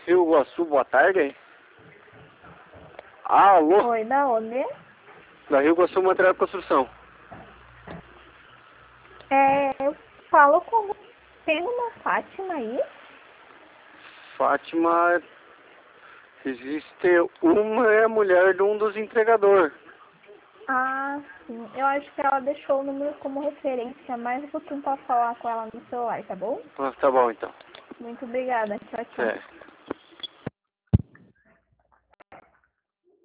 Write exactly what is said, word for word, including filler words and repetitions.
Rio Iguaçu, boa tarde. Ah, alô? Oi, da onde? Da Rio Iguaçu Material de Construção. É, eu falo como tem uma Fátima aí. Fátima, existe uma é a mulher de um dos entregadores. Ah, sim. Eu acho que ela deixou o número como referência, mas eu vou tentar falar com ela no celular, tá bom? Ah, tá bom então. Muito obrigada. Tchau, tchau. É.